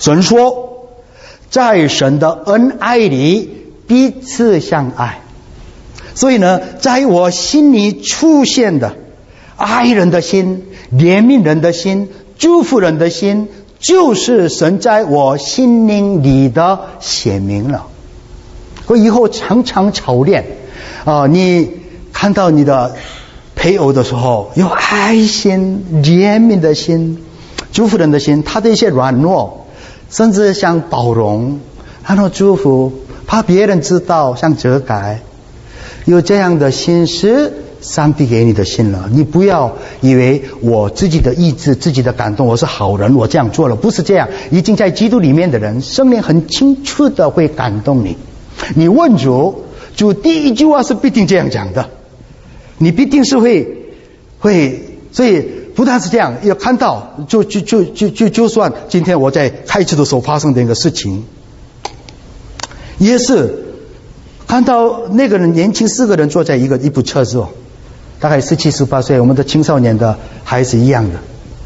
神说，在神的恩爱里彼此相爱。所以呢，在我心里出现的爱人的心、怜悯人的心、祝福人的心，就是神在我心灵里的显明了。我以后常常操练你看到你的配偶的时候，有爱心、怜悯的心、祝福人的心，他的一些软弱，甚至像包容，然后祝福，怕别人知道，像遮盖，有这样的心是上帝给你的心了。你不要以为我自己的意志、自己的感动，我是好人，我这样做了，不是这样。已经在基督里面的人，圣灵很清楚的会感动你。你问主，主第一句话是必定这样讲的，你必定是会，所以不但是这样，要看到就算今天我在开车的时候发生的一个事情，也是看到那个人年轻4个人坐在一部车子大概17、18岁，我们的青少年的孩子一样的，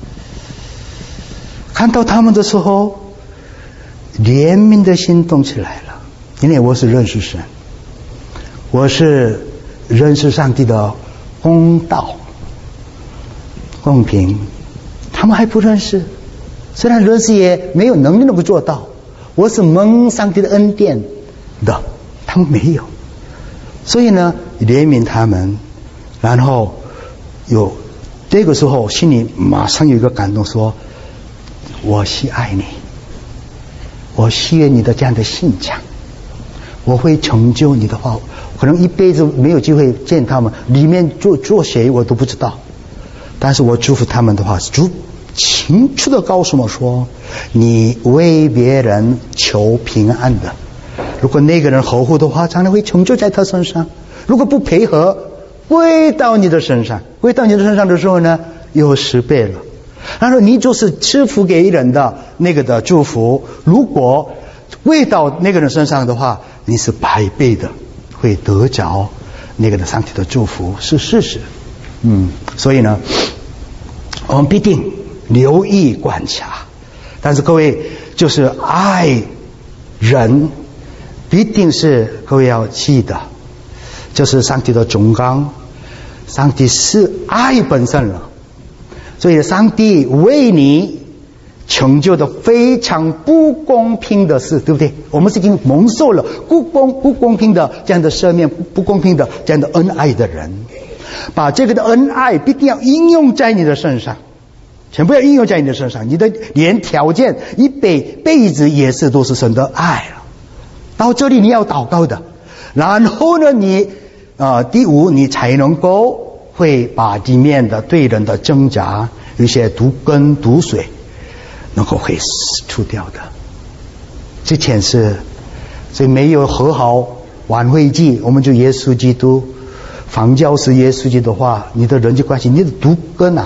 看到他们的时候，怜悯的心动起来了。因为我是认识神，我是认识上帝的公道、公平，他们还不认识，虽然认识也没有能力能够做到。我是蒙上帝的恩典的，他们没有，所以呢，怜悯他们，然后有这个时候心里马上有一个感动，说我喜爱你，我喜悦你的这样的信仰，我会成就你的话，可能一辈子没有机会见他们，里面做谁我都不知道，但是我祝福他们的话，主清楚的告诉我说，你为别人求平安的，如果那个人合乎的话，将来会成就在他身上；如果不配合，归到你的身上，归到你的身上的时候呢，有10倍了。然后你就是赐福给人的那个的祝福，如果归到那个人身上的话，你是100倍的会得着那个的上帝的祝福，是事实。所以呢，我们必定留意观察。但是各位，就是爱人必定是各位要记得，就是上帝的忠纲，上帝是爱本身了，所以上帝为你成就的非常不公平的事，对不对？我们是已经蒙受了不公平的这样的赦免，不公平的这样的恩爱的人，把这个的恩爱必定要应用在你的身上，全部要应用在你的身上。你的连条件一辈子也是都是神的爱了。到这里你要祷告的，然后呢，你第5，你才能够会把里面的对人的挣扎，有一些毒根毒水能够会除掉的。之前是，所以没有和好挽回祭，我们就耶稣基督，房教是耶稣基督的话，你的人际关系，你的毒根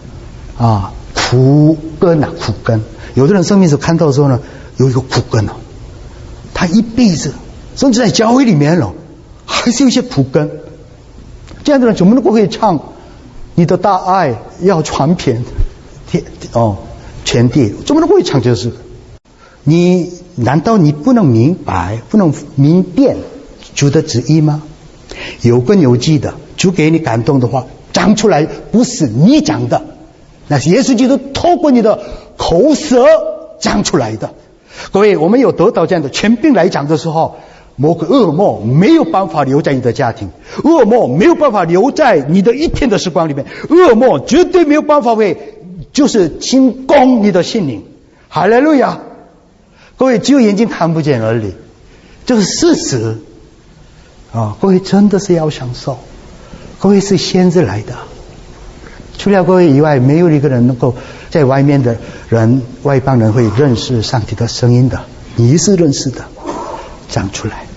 苦根。有的人生命是看到的时候呢，有一个苦根他一辈子，甚至在教会里面还是有一些苦根。这样的人怎么能够会唱你的大爱要传遍全地？怎么能够会唱这事？难道你不能明白，不能明辨主的旨意吗？有根有基的，主给你感动的话讲出来，不是你讲的，那是耶稣基督透过你的口舌讲出来的。各位，我们有得到这样的权柄来讲的时候，魔鬼恶魔没有办法留在你的家庭，恶魔没有办法留在你的一天的时光里面，恶魔绝对没有办法就是进攻你的心灵。哈利路亚！各位，只有眼睛看不见而已，这是事实各位真的是要享受，各位是先知来的，除了各位以外，没有一个人能够在外面的人，外邦人会认识上帝的声音的，你是认识的，讲出来。